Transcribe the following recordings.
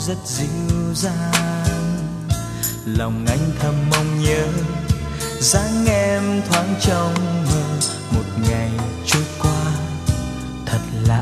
rất dịu dàng. Lòng anh thầm mong nhớ dáng em thoáng trong mơ, một ngày trôi qua thật lạ.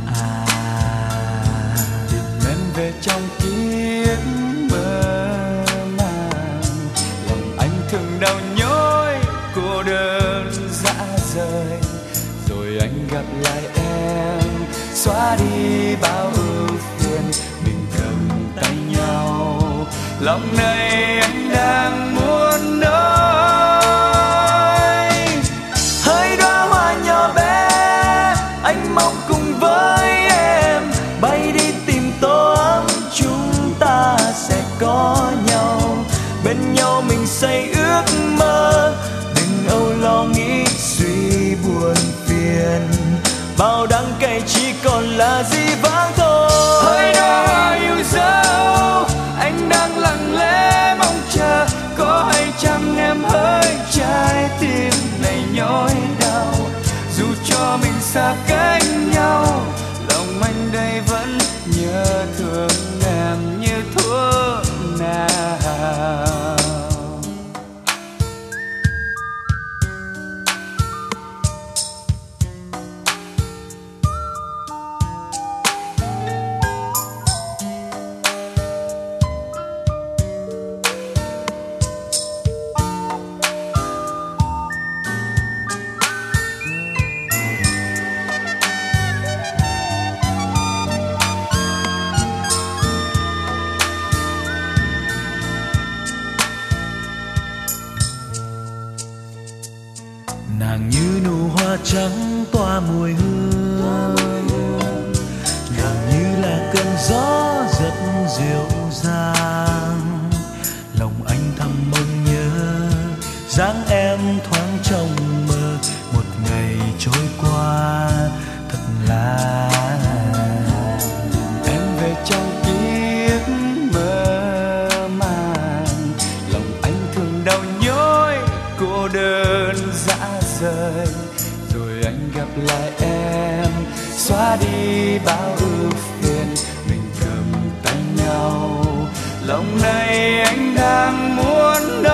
Tìm em về trong kiếp mơ màng, lòng anh thường đau nhói cô đơn dã rời. Rồi anh gặp lại em, xóa đi bao ưu phiền, mình cầm tay nhau. Lòng này anh đang muốn nói. Hỡi đóa hoa nhỏ bé, anh mong cùng với em bay đi tìm tổ ấm, chúng ta sẽ có nhau. Bên nhau mình xây ước mơ, đừng âu lo nghĩ suy buồn phiền. Bao đắng cay chỉ còn là dĩ vãng thôi. Hỡi đóa hoa yêu dấu, anh đang lặng lẽ mong chờ. Có hay chăng em hỡi trái tim này nhói đau. Dù cho mình xa cách nhau, lòng anh đây vẫn nhớ thương em như thuở nào. Nàng như nụ hoa trắng tỏa mùi hương, nàng như là cơn gió rất dịu dàng. Lòng anh thầm mong nhớ dáng em thoáng trong mơ, một ngày trôi qua thật là. Em về trong kiếp mơ màng, lòng anh thường đau nhói cô đơn dã rời. Rồi anh gặp lại em, xóa đi bao ưu phiền, mình cầm tay nhau. Lòng này anh đang muốn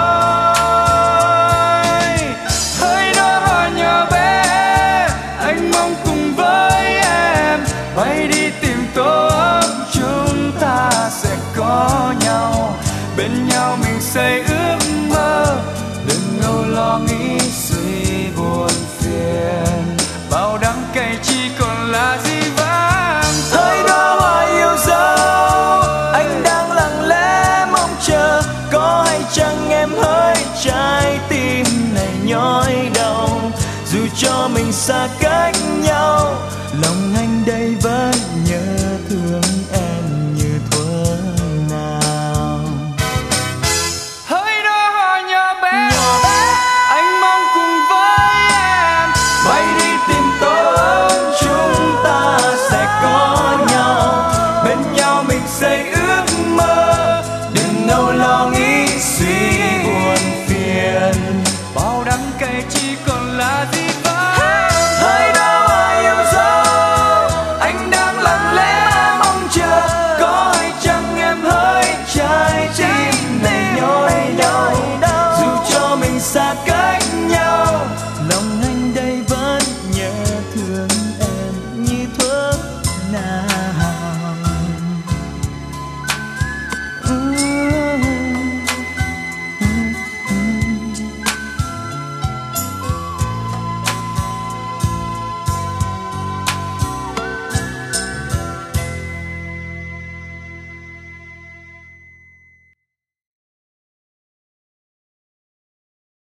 nói. Hỡi đóa hoa nhỏ bé, anh mong cùng với em bay đi tìm tổ ấm, chúng ta sẽ có nhau. Bên nhau mình xây ước mơ, đừng âu lo nghĩ suy buồn phiền. Bao đắng cay chỉ còn là dĩ vãng thôi. Hỡi đóa hoa yêu dấu, anh đang lặng lẽ mong chờ. Có hay chăng em hỡi trái tim này nhói đau. Dù cho mình xa cách nhau, lòng anh đây vẫn nhớ thương em như thuở nào. Hỡi đóa hoa nhỏ bé, anh mong cùng với em Bay đi tìm tổ ấm, chúng ta sẽ có nhau. Bên nhau mình xây ước mơ, đừng âu lo nghĩ suy buồn phiền. bao đắng cay chỉ còn là dĩ vãng. Hỡi đóa hoa yêu dấu, anh đang lặng lẽ mong chờ. Có hay chăng em hỡi trái tim này nhói đau. Dù cho mình xa cách nhau, lòng anh đây vẫn nhớ thương